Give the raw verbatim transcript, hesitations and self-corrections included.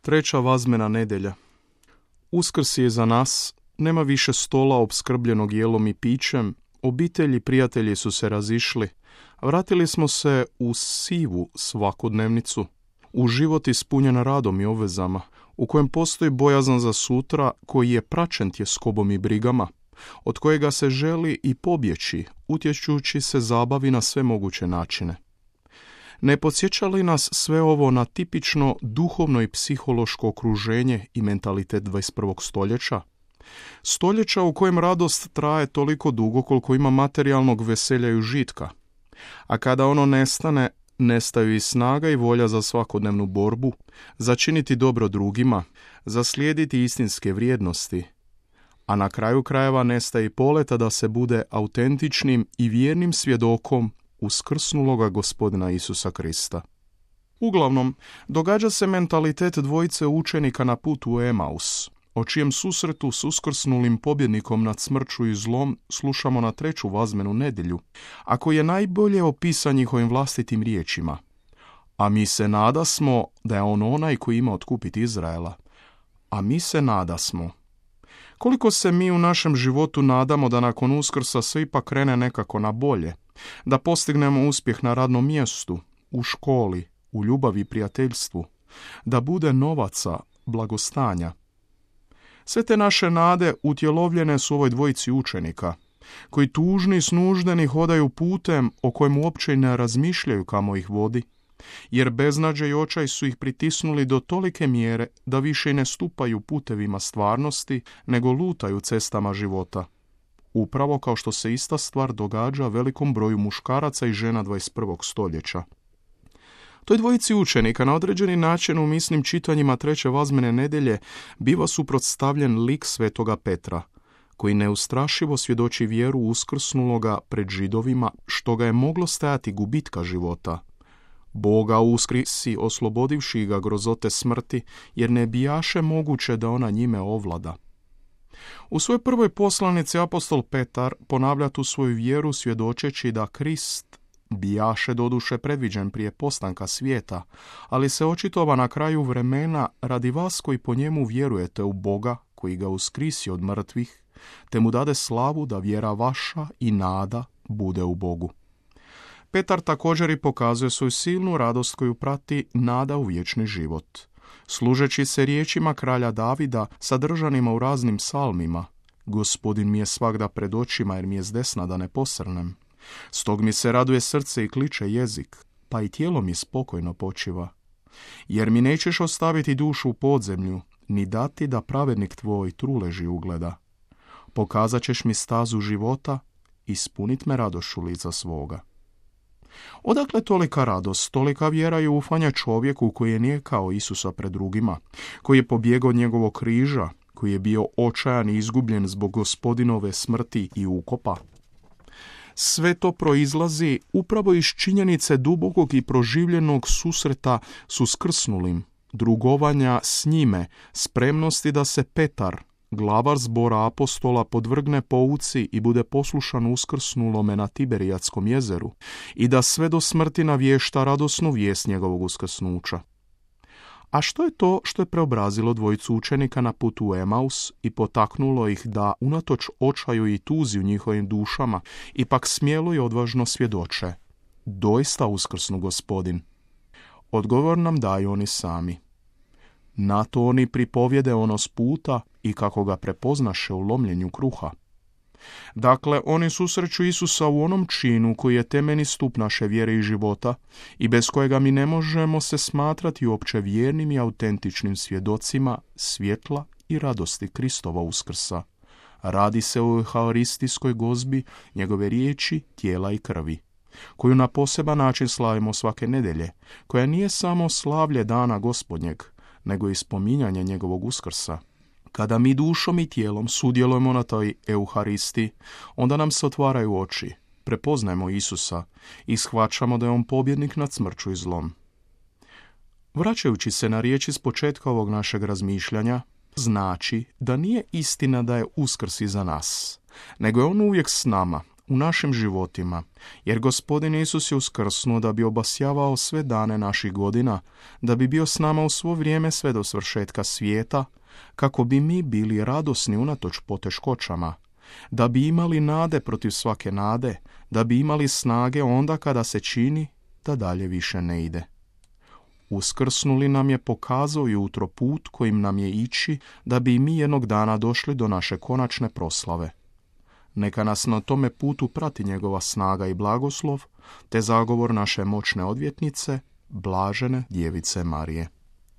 Treća vazmena nedjelja. Uskrs je za nas, nema više stola opskrbljenog jelom i pićem, obitelji i prijatelji su se razišli, vratili smo se u sivu svakodnevnicu, u život ispunjen radom i obvezama, u kojem postoji bojazan za sutra koji je praćen tjeskobom i brigama, od kojega se želi i pobjeći, utječući se zabavi na sve moguće načine. Ne podsjeća li nas sve ovo na tipično duhovno i psihološko okruženje i mentalitet dvadeset prvog stoljeća? Stoljeća u kojem radost traje toliko dugo koliko ima materijalnog veselja i užitka, a kada ono nestane, nestaju i snaga i volja za svakodnevnu borbu, za činiti dobro drugima, za slijediti istinske vrijednosti, a na kraju krajeva nestaje i poleta da se bude autentičnim i vjernim svjedokom uskrsnuloga Gospodina Isusa Krista. Uglavnom, događa se mentalitet dvojice učenika na putu u Emaus, o čijem susretu s uskrsnulim pobjednikom nad smrću i zlom slušamo na treću vazmenu nedjelju, a koji je najbolje opisan njihovim vlastitim riječima. A mi se nadasmo da je on onaj koji ima otkupiti Izraela. A mi se nadasmo. Koliko se mi u našem životu nadamo da nakon Uskrsa sve ipak krene nekako na bolje, da postignemo uspjeh na radnom mjestu, u školi, u ljubavi i prijateljstvu, da bude novaca, blagostanja. Sve te naše nade utjelovljene su ovoj dvojici učenika, koji tužni i snuždeni hodaju putem o kojem uopće i ne razmišljaju kamo ih vodi, jer beznađe i očaj su ih pritisnuli do tolike mjere da više i ne stupaju putevima stvarnosti, nego lutaju cestama života. Upravo kao što se ista stvar događa velikom broju muškaraca i žena dvadeset prvog stoljeća. Toj dvojici učenika na određeni način u misnim čitanjima treće vazmene nedjelje biva suprotstavljen lik svetoga Petra, koji neustrašivo svjedoči vjeru uskrsnuloga pred Židovima, što ga je moglo stajati gubitka života. Boga uskrisi oslobodivši ga grozote smrti, jer ne bijaše moguće da ona njime ovlada. U svojoj prvoj poslanici apostol Petar ponavlja tu svoju vjeru svjedočeći da Krist bijaše doduše predviđen prije postanka svijeta, ali se očitova na kraju vremena radi vas koji po njemu vjerujete u Boga koji ga uskrisi od mrtvih, te mu dade slavu da vjera vaša i nada bude u Bogu. Petar također i pokazuje svoju silnu radost koju prati nada u vječni život. Služeći se riječima kralja Davida sadržanima u raznim psalmima, Gospodin mi je svagda pred očima jer mi je zdesna da ne posrnem. Stog mi se raduje srce i kliče jezik, pa i tijelo mi spokojno počiva. Jer mi nećeš ostaviti dušu u podzemlju, ni dati da pravednik tvoj truleži ugleda. Pokazat ćeš mi stazu života, ispunit me radošću lica svoga. Odakle tolika radost, tolika vjera i ufanja čovjeku koji je nijekao Isusa pred drugima, koji je pobjegao od njegovog križa, koji je bio očajan i izgubljen zbog Gospodinove smrti i ukopa? Sve to proizlazi upravo iz činjenice dubokog i proživljenog susreta s uskrsnulim, drugovanja s njime, spremnosti da se Petar, glavar zbora apostola, podvrgne pouci i bude poslušan uskrsnulome na Tiberijatskom jezeru i da sve do smrti navješta radosnu vijest njegovog uskrsnuća. A što je to što je preobrazilo dvojicu učenika na putu u Emaus i potaknulo ih da, unatoč očaju i tuzi u njihovim dušama, ipak smjelo i odvažno svjedoče: doista uskrsnu Gospodin? Odgovor nam daju oni sami. Na to oni pripovjede ono s puta i kako ga prepoznaše u lomljenju kruha. Dakle, oni susreću Isusa u onom činu koji je temeljni stup naše vjere i života i bez kojega mi ne možemo se smatrati uopće vjernim i autentičnim svjedocima svjetla i radosti Kristova uskrsa. Radi se o euharistijskoj gozbi njegove riječi, tijela i krvi, koju na poseban način slavimo svake nedjelje, koja nije samo slavlje dana Gospodnjeg, nego i spominjanje njegovog uskrsa. Kada mi dušom i tijelom sudjelujemo na toj euharisti, onda nam se otvaraju oči, prepoznajemo Isusa i shvaćamo da je on pobjednik nad smrću i zlom. Vraćajući se na riječi s početka ovog našeg razmišljanja, znači da nije istina da je uskrs iza nas, nego je on uvijek s nama, u našim životima, jer Gospodin Isus je uskrsnuo da bi obasjavao sve dane naših godina, da bi bio s nama u svo vrijeme sve do svršetka svijeta, kako bi mi bili radosni unatoč poteškoćama, da bi imali nade protiv svake nade, da bi imali snage onda kada se čini da dalje više ne ide. Uskrsnuli nam je pokazao jutro put kojim nam je ići, da bi i mi jednog dana došli do naše konačne proslave. Neka nas na tome putu prati njegova snaga i blagoslov, te zagovor naše moćne odvjetnice, blažene djevice Marije.